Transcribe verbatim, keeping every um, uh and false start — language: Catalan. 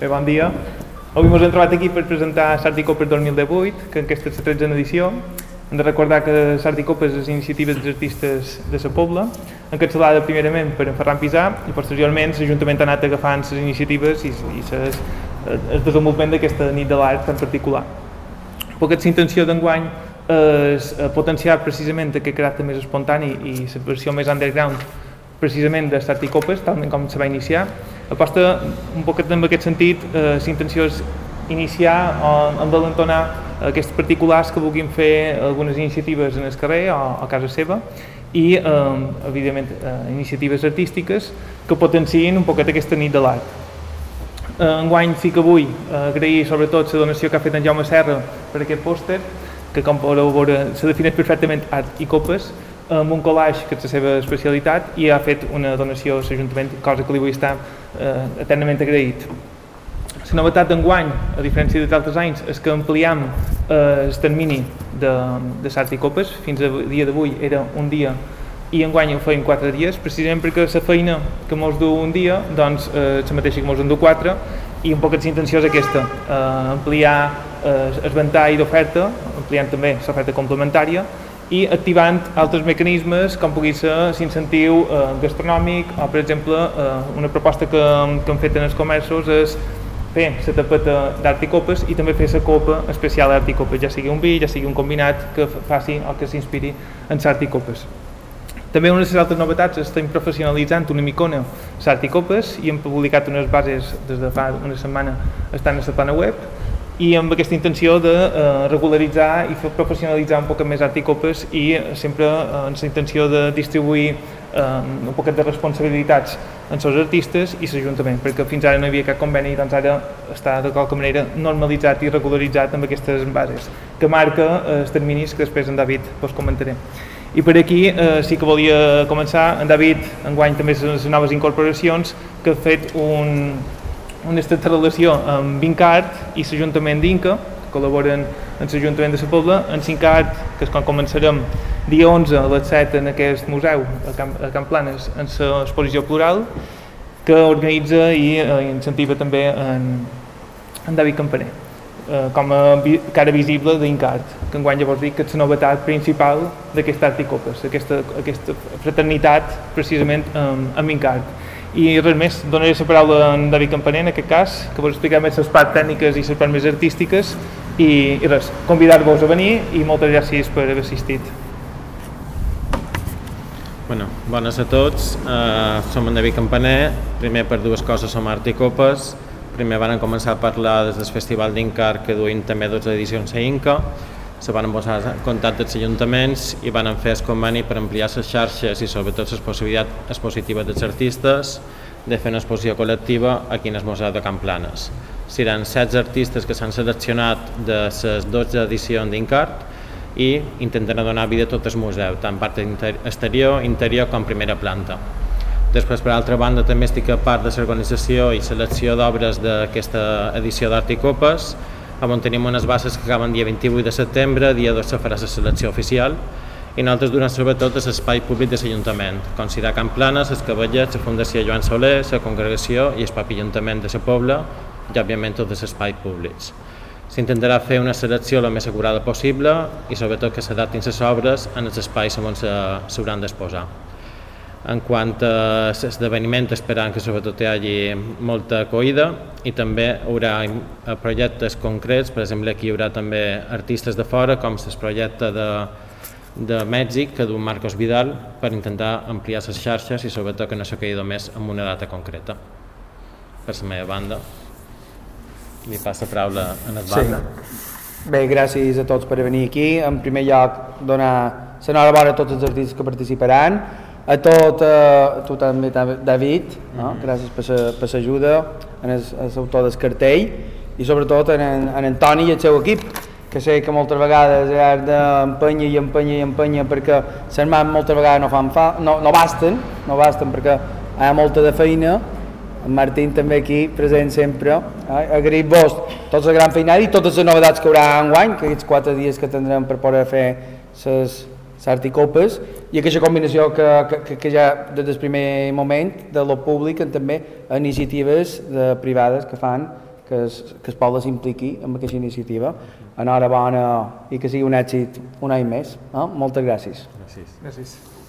Bé, bon dia. Avui ens hem trobat aquí per presentar Sarticopes dos mil divuit, que aquesta és la tretzena edició. Hem de recordar que Sarticopes és iniciativa dels artistes de la Pobla, encapçalada primerament per en Ferran Pisà i posteriorment l'Ajuntament ha anat agafant les iniciatives i, i ses, el desenvolupament d'aquesta nit de l'art en particular. Perquè la intenció d'enguany és potenciar precisament aquest caràcter més espontani i la versió més underground precisament de Sarticopes, tal com se va iniciar. Aposta un poquet en aquest sentit, eh, la intenció és iniciar o envalentonar aquests particulars que vulguin fer algunes iniciatives en el carrer o a casa seva i, eh, evidentment, eh, iniciatives artístiques que potenciïn un poquet aquesta nit de l'art. Eh, enguany sí que vull eh, agrair sobretot la donació que ha fet en Jaume Serra per aquest pòster, que com podeu veure se defineix perfectament art i copes, amb un collage que és la seva especialitat i ha fet una donació a l'Ajuntament, cosa que li vull estar eh, eternament agraït. La novetat d'enguany, a diferència d'altres anys, és que ampliem eh, el termini de, de Sarticopes. Fins al dia d'avui era un dia i enguany ho feim quatre dies, precisament perquè la feina que mos du un dia, doncs eh, la mateixa que mos en du quatre, i un poc la intenció és aquesta, eh, ampliar eh, el ventall d'oferta, ampliant també l'oferta complementària, i activant altres mecanismes com pugui ser l'incentiu eh, gastronòmic o, per exemple, eh, una proposta que, que hem fet en els comerços és fer la tapeta d'art i copes i també fer la copa especial d'art i copes, ja sigui un vi, ja sigui un combinat que faci o que s'inspiri en l'art i copes. També una de les altres novetats és que estem professionalitzant una micona l'art i copes i hem publicat unes bases des de fa una setmana estan a la plana web i amb aquesta intenció de eh, regularitzar i professionalitzar un poc més art i copes i sempre eh, amb la intenció de distribuir eh, un poquet de responsabilitats en els artistes i l'Ajuntament, perquè fins ara no hi havia cap conveni i doncs ara està de qualque manera normalitzat i regularitzat amb aquestes bases, que marca eh, els terminis que després en David pues, comentaré. I per aquí eh, sí que volia començar, en David enguany també les noves incorporacions que ha fet un una estreta relació amb Vincart i l'Ajuntament d'Inca, que col·laboren amb l'Ajuntament de la Pobla, en Vincart, que és quan començarem dia onze a les set en aquest museu a Camp, a Camp Planes, en l'exposició plural, que organitza i eh, incentiva també en, en David Campaner, eh, com a vi, cara visible d'Incart, que enguany llavors dic que és la novetat principal d'aquest art i copes, aquesta, aquesta fraternitat precisament amb, amb Vincart. I res més, donaré la paraula a en David Campaner en aquest cas, que vos explicar més les parts tècniques i les parts més artístiques i, i res, convidar-vos a venir i moltes gràcies per haver assistit. Bueno, bones a tots, uh, som en David Campaner, primer per dues coses som art i copes, primer van començar a parlar des del Festival d'Incar que duim també dotze edicions a Inca, se van posar en contacte amb els ajuntaments i van fer el conveni per ampliar les xarxes i sobretot les possibilitats expositives dels artistes de fer una exposició col·lectiva aquí en el Museu de Camp Planes. Seran setze artistes que s'han seleccionat de les dotze edicions d'Incart i intentaran donar vida a tot el museu, tant part exterior, interior com primera planta. Després, per altra banda, també estic a part de l'organització i selecció d'obres d'aquesta edició d'Art i Copes, on tenim unes bases que acaben dia vint-i-vuit de setembre, dia dos se farà la selecció oficial, i nosaltres donem sobretot l'espai públic de l'Ajuntament, com serà Camp Planes, les Cavallets, la Fundació Joan Soler, la Congregació i el propi Ajuntament de la Pobla, i òbviament tots els espais públics. S'intentarà fer una selecció el més acurada possible i sobretot que s'adaptin les obres en els espais on s'hauran d'exposar. En quant a l'esdeveniment, esperant que sobretot hi hagi molta acollida i també hi haurà projectes concrets, per exemple aquí hi haurà també artistes de fora com el projecte de, de Mèxic que du Marcos Vidal per intentar ampliar les xarxes i sobretot que no se quedi només en una data concreta. Per la meva banda, li passo la paraula a Edvalda. Sí. Bé, gràcies a tots per venir aquí. En primer lloc, donar l'enhorabona a tots els artistes que participaran, a tot, a tu també, David, no? Mm-hmm. Gràcies per l'ajuda, a l'autor del cartell i sobretot a en, en Antoni i el seu equip, que sé que moltes vegades has d'empènyer i empènyer i empènyer perquè les mans moltes vegades no, fan fa, no, no basten, no basten perquè hi ha molta de feina. En Martín també aquí, present sempre. Eh? Agraït-vos tota la gran feinada i totes les novetats que hi haurà enguany, que aquests quatre dies que tindrem per poder fer les Art i Copes, i aquesta combinació que, que, que ja des del primer moment de lo públic en també iniciatives de privades que fan que es, que es poble s'impliqui en aquesta iniciativa. Enhorabona i que sigui un èxit un any més. Eh? Moltes gràcies. Gràcies. Gràcies.